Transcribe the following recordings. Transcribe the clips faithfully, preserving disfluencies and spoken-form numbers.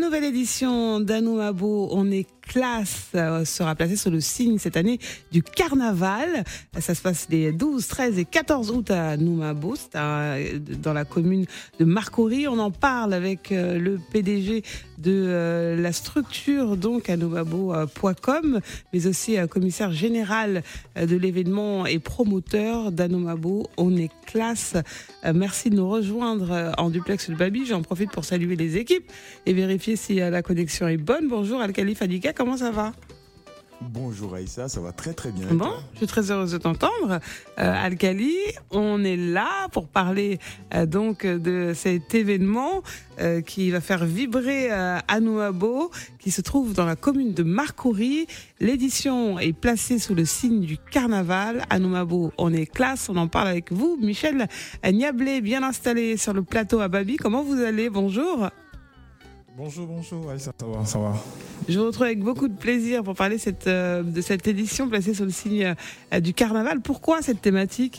nouvelle édition d'Anoumabo, on est classe, euh, sera placée sous le signe cette année du carnaval. Ça se passe les douze, treize et quatorze août à Anoumabo, c'est à, dans la commune de Marcory. On en parle avec euh, le P D G de euh, la structure, donc anoumabo point com, mais aussi euh, commissaire général euh, de l'événement et promoteur d'Anoumabo. On est classe. Euh, merci de nous rejoindre euh, en duplex de Babi. J'en profite pour saluer les équipes et vérifier si euh, la connexion est bonne. Bonjour Al-Khalifa Fadika, comment ça va? Bonjour Aïssa, ça va très très bien. Bon, je suis très heureuse de t'entendre. Euh, Al-Khali, on est là pour parler euh, donc de cet événement euh, qui va faire vibrer euh, Anoumabo, qui se trouve dans la commune de Marcory. L'édition est placée sous le signe du carnaval. Anoumabo, on est classe, on en parle avec vous. Michel Niablé, bien installé sur le plateau à Babi. Comment vous allez? Bonjour. Bonjour, bonjour, Aïssa, ça va, ça va. Je vous retrouve avec beaucoup de plaisir pour parler cette, euh, de cette édition placée sous le signe euh, du carnaval. Pourquoi cette thématique?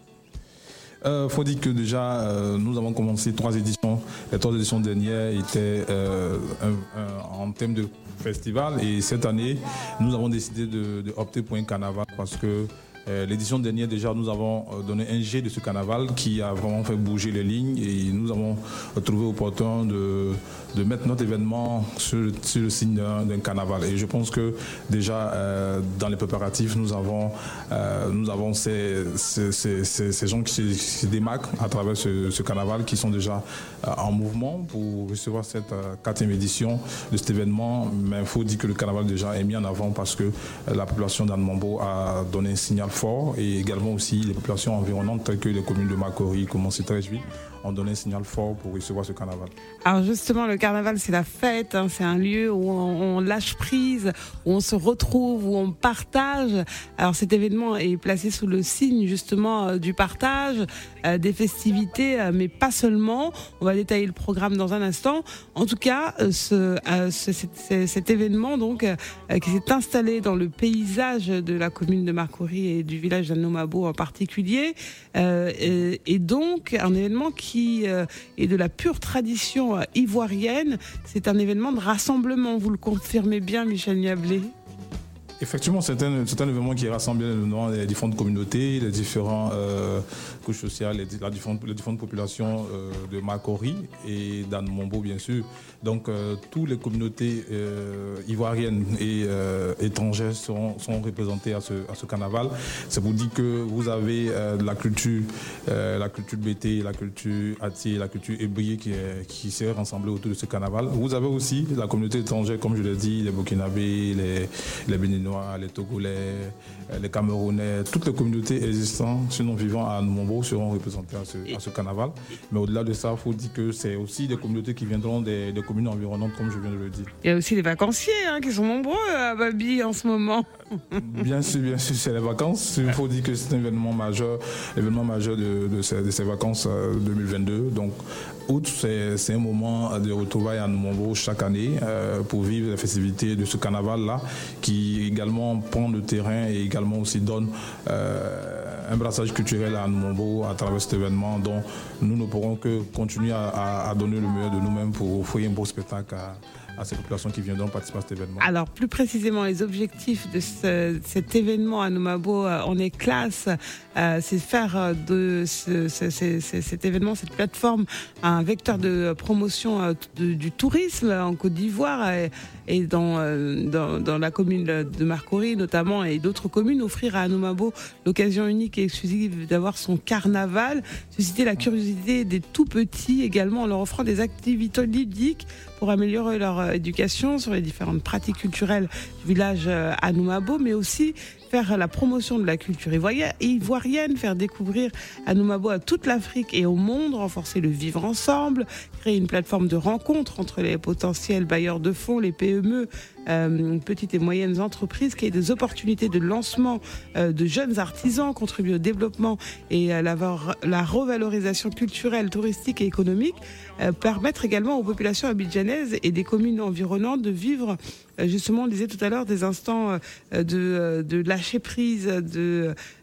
Il euh, faut dire que déjà, euh, nous avons commencé trois éditions. Les trois éditions dernières étaient euh, un, un, en thème de festival. Et cette année, nous avons décidé de, de opter pour un carnaval parce que Euh, l'édition dernière, déjà, nous avons donné un jet de ce carnaval qui a vraiment fait bouger les lignes et nous avons trouvé opportun de, de mettre notre événement sur, sur le signe d'un, d'un carnaval. Et je pense que déjà, euh, dans les préparatifs, nous avons, euh, nous avons ces, ces, ces, ces gens qui se, qui se démarquent à travers ce, ce carnaval, qui sont déjà euh, en mouvement pour recevoir cette euh, quatrième édition de cet événement. Mais il faut dire que le carnaval déjà est mis en avant parce que euh, la population d'Anoumabo a donné un signal fort et également aussi les populations environnantes telles que les communes de Marcory, Commencé-Treichville ont donné un signal fort pour recevoir ce carnaval. Alors justement, le carnaval, c'est la fête, hein, c'est un lieu où on, on lâche prise, où on se retrouve, où on partage. Alors cet événement est placé sous le signe justement euh, du partage, euh, des festivités, euh, mais pas seulement. On va détailler le programme dans un instant. En tout cas, euh, ce, euh, ce, cet, cet événement donc euh, qui s'est installé dans le paysage de la commune de Marcory et du village d'Anoumabo en particulier, euh, et, et donc un événement qui qui est de la pure tradition ivoirienne. C'est un événement de rassemblement, vous le confirmez bien, Michel Niablé? Effectivement, c'est un, c'est un événement qui rassemble les différentes communautés, les différentes euh, couches sociales, les, la différentes, les différentes populations euh, de Marcory et d'Anoumabo, bien sûr. Donc, euh, toutes les communautés euh, ivoiriennes et euh, étrangères sont, sont représentées à ce, à ce carnaval. C'est pour dire que vous avez euh, la culture, euh, la culture Bété, la culture Ati, la culture Ébri qui, est, qui s'est rassemblée autour de ce carnaval. Vous avez aussi la communauté étrangère, comme je l'ai dit, les Burkinabés, les, les Béninois, les Togolais, les Camerounais, toutes les communautés existantes, sinon vivant à Anoumabo, seront représentées à ce, à ce carnaval. Mais au-delà de ça, il faut dire que c'est aussi des communautés qui viendront des, des communes environnantes, comme je viens de le dire. Il y a aussi les vacanciers hein, qui sont nombreux à Babi en ce moment. Bien sûr, bien sûr, c'est les vacances. Il faut dire que c'est un événement majeur, l'événement majeur de, de, ces, de ces vacances deux mille vingt-deux. Donc, août, c'est, c'est un moment de retrouvailles à Anoumabo chaque année euh, pour vivre les festivités de ce carnaval-là, qui également prend le terrain et également aussi donne euh, un brassage culturel à Anoumabo à travers cet événement, dont nous ne pourrons que continuer à, à, à donner le meilleur de nous-mêmes pour offrir un beau spectacle à, à ces populations qui viendront participer à cet événement. Alors, plus précisément, les objectifs de ce, cet événement à Anoumabo, euh, on est classe, euh, c'est faire de ce, ce, ce, ce, cet événement, cette plateforme, un vecteur de promotion euh, de, du tourisme en Côte d'Ivoire et, et dans, euh, dans, dans la commune de Marcory notamment et d'autres communes, offrir à Anoumabo l'occasion unique et exclusive d'avoir son carnaval, susciter la curiosité des tout petits également en leur offrant des activités ludiques pour améliorer leur éducation sur les différentes pratiques culturelles du village Anoumabo, mais aussi faire la promotion de la culture ivoirienne, faire découvrir Anoumabo à toute l'Afrique et au monde, renforcer le vivre ensemble, créer une plateforme de rencontre entre les potentiels bailleurs de fonds, les P M E, euh, petites et moyennes entreprises, qui aient des opportunités de lancement euh, de jeunes artisans, contribuer au développement et à la, la revalorisation culturelle, touristique et économique, euh, permettre également aux populations abidjanaises et des communes environnantes de vivre, euh, justement, on disait tout à l'heure, des instants euh, de, de lâcher prise, de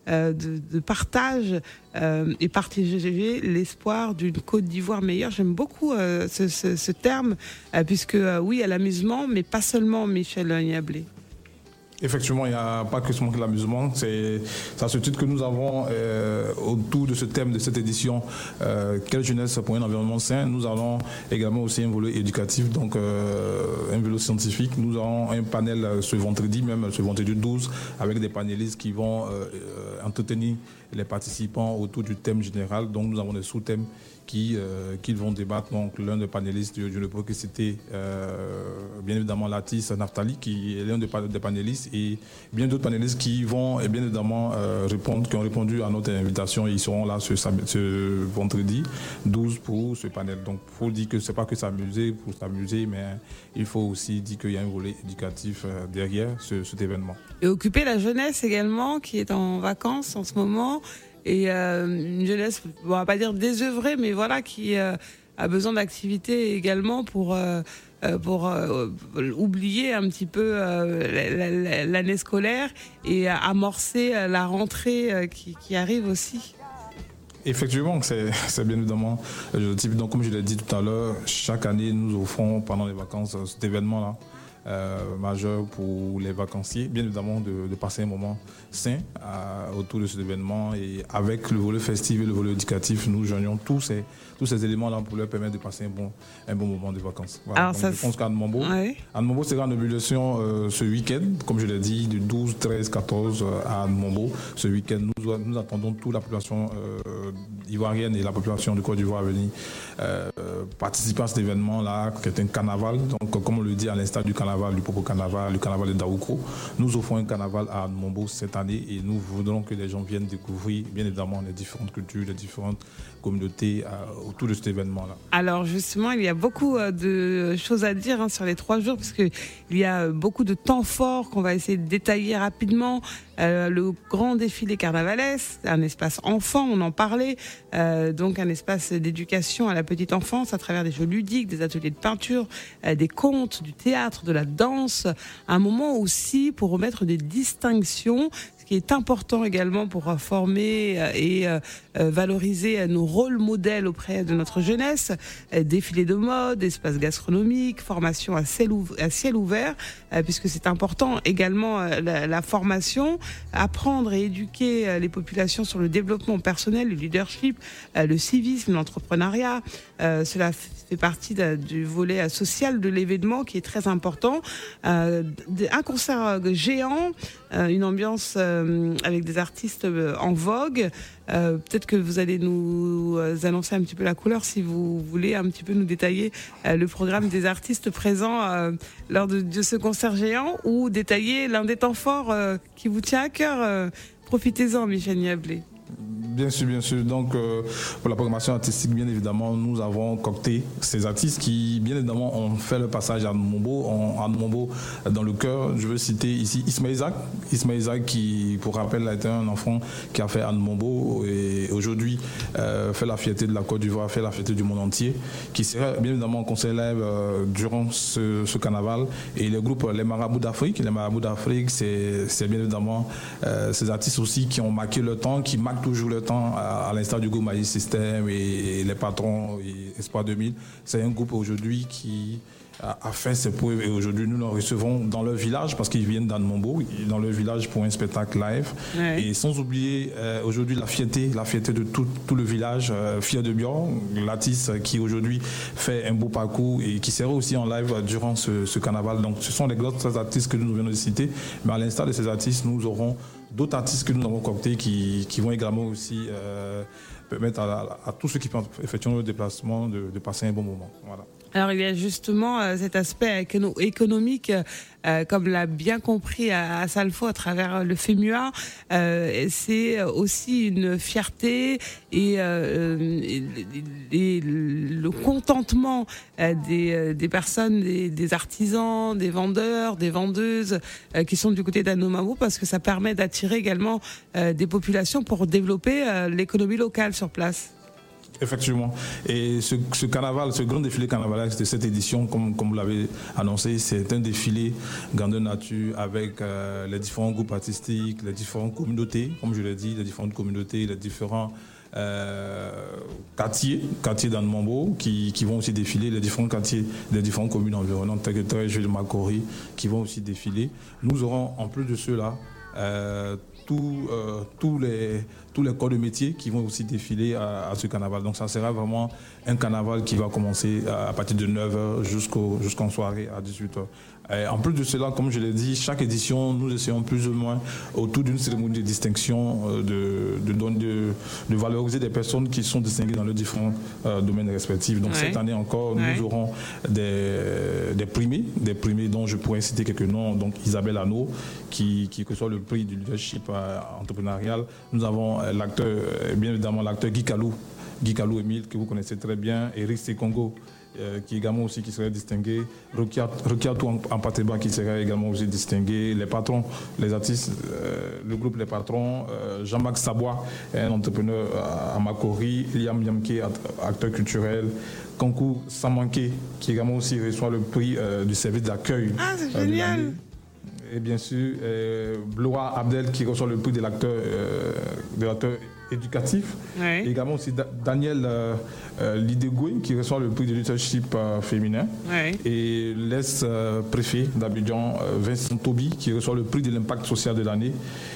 euh, de, de partage euh, et partager l'espoir d'une Côte d'Ivoire meilleure. J'aime beaucoup euh, ce, ce, ce terme, euh, puisque euh, oui, à l'amusement, mais pas seulement, Michel Niablé. Effectivement, il n'y a pas que seulement l'amusement. C'est à ce titre que nous avons, euh, autour de ce thème de cette édition, euh, quelle jeunesse pour un environnement sain, nous avons également aussi un volet éducatif, donc euh, un volet scientifique. Nous avons un panel euh, ce vendredi, même ce vendredi douze, avec des panélistes qui vont euh, euh, entretenir les participants autour du thème général. Donc nous avons des sous-thèmes qui, euh, qui vont débattre. Donc l'un des panélistes, je ne peux que citer euh, bien évidemment Latis Naftali, qui est l'un des, des panélistes, et bien d'autres panélistes qui vont et bien évidemment euh, répondre, qui ont répondu à notre invitation, et ils seront là ce, ce vendredi douze pour ce panel. Donc il faut dire que ce n'est pas que s'amuser pour s'amuser, mais il faut aussi dire qu'il y a un volet éducatif euh, derrière ce, cet événement. Et occuper la jeunesse également, qui est en vacances en ce moment. Et euh, une jeunesse, on va pas dire désœuvrée, mais voilà, qui euh, a besoin d'activités également pour euh, pour euh, oublier un petit peu euh, l'année scolaire et amorcer la rentrée qui, qui arrive aussi. Effectivement, c'est bien évidemment le type. Donc, comme je l'ai dit tout à l'heure, chaque année, nous offrons pendant les vacances cet événement-là. Euh, majeur pour les vacanciers, bien évidemment de, de passer un moment sain euh, autour de cet événement, et avec le volet festif et le volet éducatif, nous joignons tous ces, tous ces éléments-là pour leur permettre de passer un bon, un bon moment de vacances. Voilà. Alors donc, ça, je pense qu'à Anne Mambo, ouais. Anne Mambo sera en ébullition euh, ce week-end, comme je l'ai dit, du douze, treize, quatorze à Anne Mambo. Ce week-end, nous, nous attendons toute la population euh, ivoirienne et la population de Côte d'Ivoire à venir euh, participer à cet événement-là, qui est un carnaval. Donc, comme on le dit, à l'instar du carnaval, du propre carnaval, le carnaval de Daoukro. Nous offrons un carnaval à Mombo cette année, et nous voudrons que les gens viennent découvrir, bien évidemment, les différentes cultures, les différentes communautés euh, autour de cet événement-là. Alors justement, il y a beaucoup euh, de choses à dire hein, sur les trois jours, parce qu'il y a beaucoup de temps forts qu'on va essayer de détailler rapidement. Euh, le grand défilé carnavalesque, un espace enfant, on en parlait, euh, donc un espace d'éducation à la petite enfance à travers des jeux ludiques, des ateliers de peinture, euh, des contes, du théâtre, de la danse, un moment aussi pour remettre des distinctions, ce qui est important également pour former et euh, valoriser nos rôles modèles auprès de notre jeunesse, euh, défilé de mode, espace gastronomique, formation à ciel, à ciel ouvert, euh, puisque c'est important également euh, la, la formation, apprendre et éduquer euh, les populations sur le développement personnel, le leadership, euh, le civisme, l'entrepreneuriat. Euh, cela fait partie de, du volet social de l'événement qui est très important. Euh, un concert géant, euh, une ambiance euh, avec des artistes en vogue. Euh, peut-être que vous allez nous annoncer un petit peu la couleur si vous voulez un petit peu nous détailler euh, le programme des artistes présents euh, lors de, de ce concert géant, ou détailler l'un des temps forts euh, qui vous tient à cœur. Euh, profitez-en, Michel Niablé. Bien sûr, bien sûr. Donc, euh, pour la programmation artistique, bien évidemment, nous avons copté ces artistes qui, bien évidemment, ont fait le passage à Mombo, à Mombo dans le cœur. Je veux citer ici Ismaël Isaac. Ismaël Isaac, qui, pour rappel, a été un enfant qui a fait Anne Mombo et aujourd'hui euh, fait la fierté de la Côte d'Ivoire, fait la fierté du monde entier, qui sera bien évidemment en concert live euh, durant ce, ce carnaval. Et le groupe Les Marabouts d'Afrique, Les Marabouts d'Afrique, c'est bien évidemment euh, ces artistes aussi qui ont marqué le temps, qui marquent toujours le temps, à, à l'instar du groupe Magic System et, et les patrons et Espoir deux mille. C'est un groupe aujourd'hui qui a, a fait ses preuves, et aujourd'hui nous les recevons dans leur village parce qu'ils viennent d'Anne Mambo, dans leur village pour un spectacle live. Ouais. Et sans oublier euh, aujourd'hui la fierté, la fierté de tout, tout le village, euh, fier de Bior, Latis qui aujourd'hui fait un beau parcours et qui sera aussi en live durant ce, ce carnaval. Donc ce sont les grands artistes que nous venons de citer, mais à l'instar de ces artistes, nous aurons d'autres artistes que nous avons cooptés qui, qui vont également aussi euh, permettre à, à, à tous ceux qui effectuent le déplacement de, de passer un bon moment. Voilà. Alors il y a justement euh, cet aspect écono- économique, euh, comme l'a bien compris à, à Salfo à travers le FEMUA, euh, c'est aussi une fierté et, euh, et, et le contentement euh, des, des personnes, des, des artisans, des vendeurs, des vendeuses euh, qui sont du côté d'Anomamo, parce que ça permet d'attirer également euh, des populations pour développer euh, l'économie locale sur place. Effectivement. Et ce, ce carnaval, ce grand défilé carnavalesque de cette édition, comme, comme vous l'avez annoncé, c'est un défilé grandeur nature avec euh, les différents groupes artistiques, les différentes communautés, comme je l'ai dit, les différentes communautés, les différents euh, quartiers, quartiers d'Anmambo qui, qui vont aussi défiler, les différents quartiers des différentes communes environnantes, telles que Trèche, de Makori, qui vont aussi défiler. Nous aurons, en plus de cela, euh, tous euh, tous les tous les corps de métier qui vont aussi défiler à, à ce carnaval. Donc ça sera vraiment un carnaval qui va commencer à, à partir de neuf heures jusqu'au, jusqu'en soirée à dix-huit heures. Et en plus de cela, comme je l'ai dit, chaque édition, nous essayons plus ou moins autour d'une cérémonie de distinction de, de, de, de valoriser des personnes qui sont distinguées dans leurs différents euh, domaines respectifs. Donc ouais. cette année encore, ouais. nous aurons des, des primés, des primés dont je pourrais citer quelques noms. Donc Isabelle Anneau, qui, qui reçoit le prix du leadership euh, entrepreneurial. Nous avons euh, l'acteur, euh, bien évidemment l'acteur Guy Kalou, Guy Kalou Emile, que vous connaissez très bien, Eric Sekongo, Euh, qui également aussi qui serait distingué, Rukiatou Ampateba qui serait également aussi distingué, les patrons, les artistes, euh, le groupe Les Patrons, euh, Jean-Marc Sabois, un entrepreneur à Makori, Liam Yamke, acteur culturel, Kankou Samanke, qui également aussi reçoit le prix euh, du service d'accueil. Ah, c'est euh, génial! Et bien sûr, euh, Bloa Abdel qui reçoit le prix de l'acteur, euh, de l'acteur éducatif. Oui. Et également aussi da- Daniel euh, euh, Lidegoué qui reçoit le prix de leadership euh, féminin. Oui. Et l'ex-préfet euh, d'Abidjan, euh, Vincent Tobi, qui reçoit le prix de l'impact social de l'année.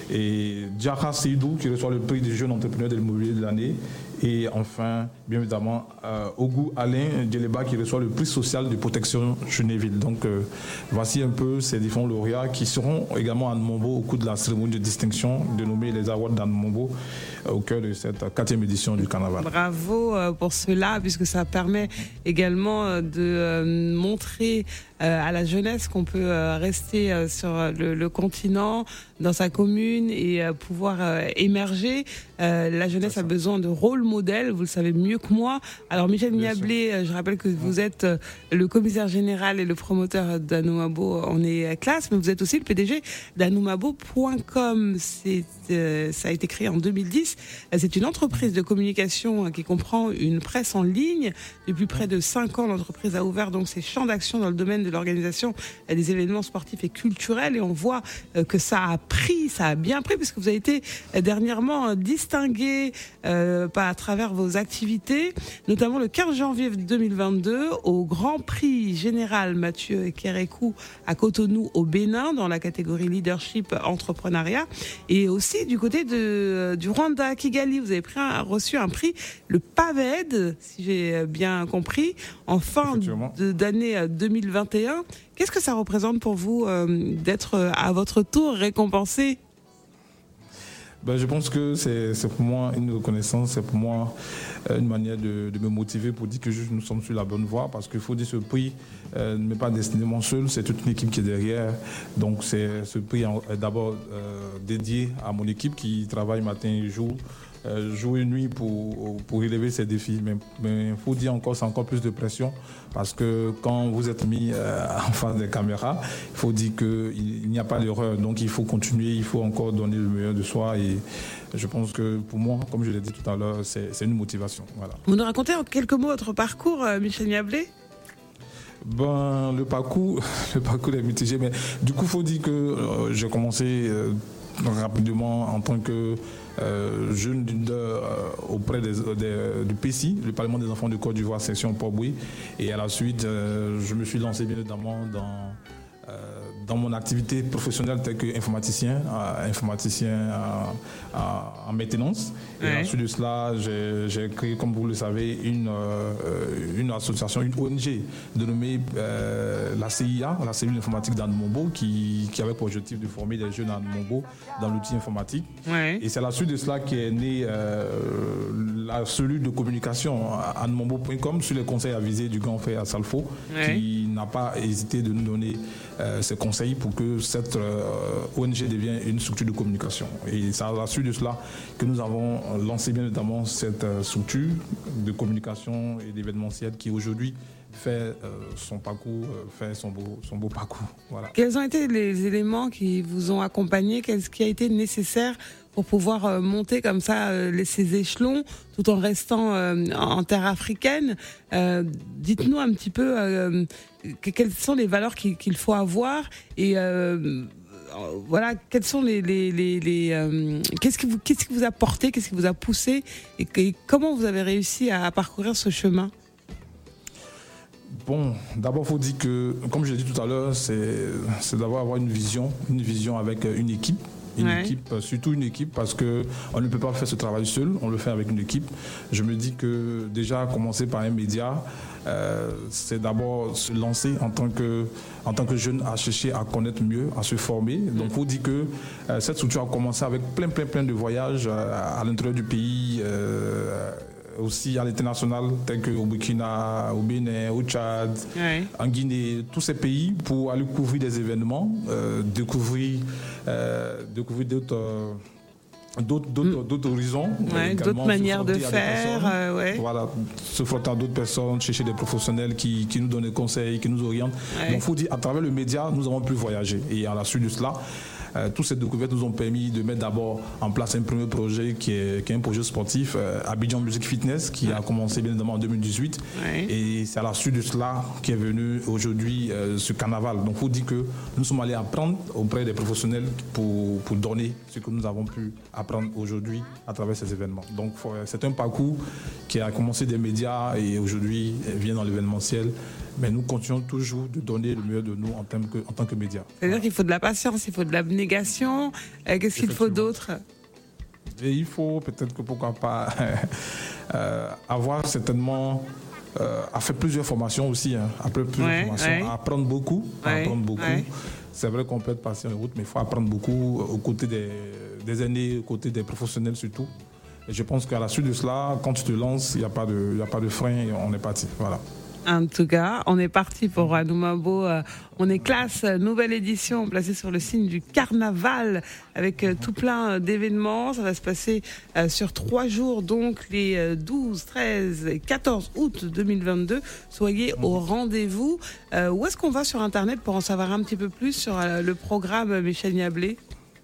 Et Diarra Seydou qui reçoit le prix du jeune entrepreneur de l'immobilier de l'année. Et enfin, bien évidemment, euh, Ogou Alain Djeleba qui reçoit le prix social de protection Genéville. Donc, euh, voici un peu ces différents lauréats qui seront également à Anmambo au cours de la cérémonie de distinction dénommée les Awards d'Anmambo euh, au cœur de cette quatrième édition du carnaval. Bravo euh, pour cela, puisque ça permet également euh, de euh, montrer euh, à la jeunesse qu'on peut euh, rester euh, sur le, le continent, dans sa commune et euh, pouvoir euh, émerger. Euh, la jeunesse a besoin de rôle modèle, vous le savez mieux que moi. Alors Michel Niablé, je rappelle que vous êtes le commissaire général et le promoteur d'Anoumabo, on est classe, mais vous êtes aussi le P D G d'anoumabo point com. C'est, euh, ça a été créé en deux mille dix. C'est une entreprise de communication qui comprend une presse en ligne. Depuis près de cinq ans, l'entreprise a ouvert donc ses champs d'action dans le domaine de l'organisation des événements sportifs et culturels. Et on voit que ça a pris, ça a bien pris, puisque vous avez été dernièrement distingué euh, par à travers vos activités, notamment le quinze janvier deux mille vingt-deux au Grand Prix Général Mathieu Kérékou à Cotonou au Bénin dans la catégorie leadership entrepreneuriat, et aussi du côté de du Rwanda, Kigali, vous avez pris un, reçu un prix, le PAVED, si j'ai bien compris, en fin de, d'année deux mille vingt et un. Qu'est-ce que ça représente pour vous euh, d'être à votre tour récompensé? Ben, je pense que c'est, c'est pour moi une reconnaissance, c'est pour moi une manière de, de me motiver pour dire que juste nous sommes sur la bonne voie, parce qu'il faut dire que ce prix euh, ne m'est pas destiné moi seul, c'est toute une équipe qui est derrière. Donc c'est, ce prix est d'abord euh, dédié à mon équipe qui travaille matin et jour, euh, jour et nuit pour, pour relever ces défis. Mais il faut dire encore, c'est encore plus de pression, parce que quand vous êtes mis euh, en face des caméras, il faut dire qu'il n'y a pas d'erreur. Donc il faut continuer, il faut encore donner le meilleur de soi. Et je pense que pour moi, comme je l'ai dit tout à l'heure, c'est, c'est une motivation. Voilà. Vous nous racontez en quelques mots votre parcours, euh, Michel Niablé? Ben, le parcours, le parcours est mitigé, mais du coup, il faut dire que euh, j'ai commencé euh, rapidement en tant que euh, jeune leader euh, auprès des, des, du P C I, le Parlement des enfants de Côte d'Ivoire, section Port-Bouilly. Et à la suite, euh, je me suis lancé bien évidemment dans, euh, dans mon activité professionnelle telle qu'informaticien, euh, informaticien euh, euh, en maintenance. Et ouais. Ensuite de cela, j'ai, j'ai créé, comme vous le savez, une, euh, une association, une O N G dénommée euh, la C I A, la cellule informatique d'Anmambo, qui, qui avait pour objectif de former les jeunes à Anmambo dans l'outil informatique. Ouais. Et c'est à la suite de cela qu'est née euh, la cellule de communication Anmambo point com sur les conseils avisés du grand frère Salfo, ouais. qui n'a pas hésité de nous donner euh, ses conseils pour que cette euh, O N G devienne une structure de communication. Et c'est à la suite de cela que nous avons lancé bien évidemment cette euh, structure de communication et d'événementiel qui aujourd'hui fait euh, son parcours, euh, fait son beau, son beau parcours. Voilà. Quels ont été les éléments qui vous ont accompagné? Qu'est-ce qui a été nécessaire pour pouvoir euh, monter comme ça euh, les, ces échelons tout en restant euh, en, en terre africaine. Euh, dites-nous un petit peu euh, que, quelles sont les valeurs qu'il, qu'il faut avoir et euh, voilà, quels sont les, les, les, les euh, qu'est-ce qui vous, qu'est-ce qui vous a porté, qu'est-ce qui vous a poussé et, et comment vous avez réussi à, à parcourir ce chemin? Bon, d'abord, il faut dire que, comme je l'ai dit tout à l'heure, c'est, c'est d'avoir avoir une vision, une vision avec une équipe. Une ouais. équipe, surtout une équipe, parce qu'on ne peut pas faire ce travail seul, on le fait avec une équipe. Je me dis que déjà, commencer par un média, euh, c'est d'abord se lancer en tant que, en tant que jeune, à chercher à connaître mieux, à se former. Donc, il faut dire que euh, cette structure a commencé avec plein, plein, plein de voyages euh, à l'intérieur du pays, euh, aussi à l'international, tels qu'au Burkina, au Bénin, au Tchad, ouais. en Guinée, tous ces pays, pour aller couvrir des événements, euh, découvrir, euh, découvrir d'autres, euh, d'autres, d'autres, d'autres horizons, ouais, d'autres manières de faire. Euh, ouais. Voilà, se frotter à d'autres personnes, chercher des professionnels qui, qui nous donnent des conseils, qui nous orientent. Ouais. Donc, il faut dire, à travers le média, nous avons pu voyager. Et à la suite de cela, Euh, toutes ces découvertes nous ont permis de mettre d'abord en place un premier projet qui est, qui est un projet sportif, euh, Abidjan Music Fitness, qui ouais. a commencé bien évidemment en deux mille dix-huit. Ouais. Et c'est à la suite de cela qu'est venu aujourd'hui euh, ce carnaval. Donc il faut dire que nous sommes allés apprendre auprès des professionnels pour, pour donner ce que nous avons pu apprendre aujourd'hui à travers ces événements. Donc c'est un parcours qui a commencé des médias et aujourd'hui vient dans l'événementiel. Mais nous continuons toujours de donner le meilleur de nous en tant que, en tant que médias. C'est-à-dire qu'il faut de la patience, il faut de l'abnégation. Euh, qu'est-ce qu'il faut d'autre? Et il faut peut-être que pourquoi pas euh, avoir certainement euh, à faire plusieurs formations aussi, hein, après plusieurs ouais, formations, ouais. à apprendre beaucoup, à ouais, apprendre beaucoup. Ouais. C'est vrai qu'on peut être patient en route, mais il faut apprendre beaucoup aux côtés des, des aînés, aux côtés des professionnels surtout. Et je pense qu'à la suite de cela, quand tu te lances, il n'y a pas de, il n'y a pas de frein et on est parti. Voilà. En tout cas, on est parti pour Anoumabo. On est classe, nouvelle édition placée sur le signe du carnaval avec tout plein d'événements. Ça va se passer sur trois jours, donc les douze, treize et quatorze août deux mille vingt-deux. Soyez au rendez-vous. Où est-ce qu'on va sur Internet pour en savoir un petit peu plus sur le programme Michel Niablé?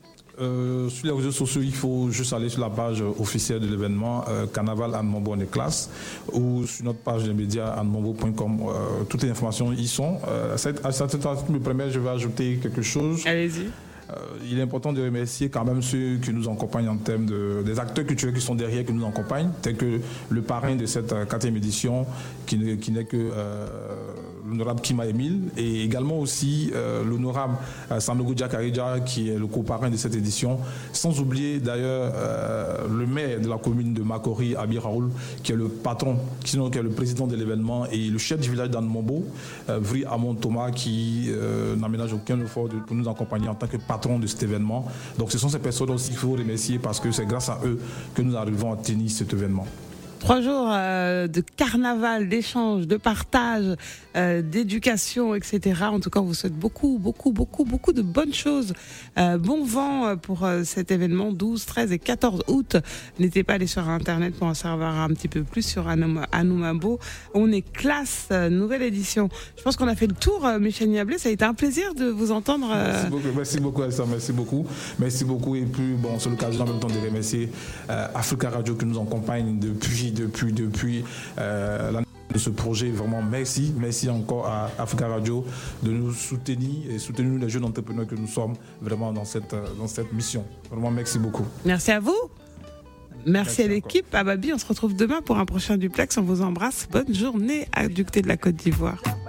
Euh, sur les réseaux sociaux, il faut juste aller sur la page officielle de l'événement euh, Carnaval Anoumabo on est classe ou sur notre page des médias anoumabo point com. Euh, toutes les informations y sont. Euh, à cette, à cette me permet, je vais ajouter quelque chose. Allez-y. Euh, il est important de remercier quand même ceux qui nous accompagnent en termes de, des acteurs culturels qui sont derrière, qui nous accompagnent, tels que le parrain de cette quatrième édition, qui, ne, qui n'est que euh, l'honorable Kima Emile, et également aussi euh, l'honorable euh, Sanogo Diakarija, qui est le coparrain de cette édition, sans oublier d'ailleurs euh, le maire de la commune de Makori, Abi Raoul, qui est le patron, sinon qui est le président de l'événement, et le chef du village d'Anoumabo, euh, Vri Amon Thomas, qui euh, n'aménage aucun effort de, pour nous accompagner en tant que patron de cet événement. Donc ce sont ces personnes aussi qu'il faut remercier parce que c'est grâce à eux que nous arrivons à tenir cet événement. Trois jours euh, de carnaval, d'échange, de partage, euh, d'éducation, et cetera. En tout cas, on vous souhaite beaucoup, beaucoup, beaucoup, beaucoup de bonnes choses. Euh, bon vent pour euh, cet événement douze, treize et quatorze août. N'hésitez pas à aller sur Internet pour en savoir un petit peu plus sur Anoumabo. On est classe, euh, nouvelle édition. Je pense qu'on a fait le tour, euh, Michel Niablé. Ça a été un plaisir de vous entendre. Euh... Merci beaucoup, merci beaucoup, Elsa, merci beaucoup. Merci beaucoup. Et puis, bon, c'est l'occasion en même temps de remercier euh, Africa Radio qui nous accompagne depuis depuis, depuis euh, l'année de ce projet. Vraiment, merci. Merci encore à Africa Radio de nous soutenir et soutenir nous les jeunes entrepreneurs que nous sommes vraiment dans cette, dans cette mission. Vraiment, merci beaucoup. Merci à vous. Merci, merci à l'équipe. À Babi, on se retrouve demain pour un prochain duplex. On vous embrasse. Bonne journée à du côté de la Côte d'Ivoire.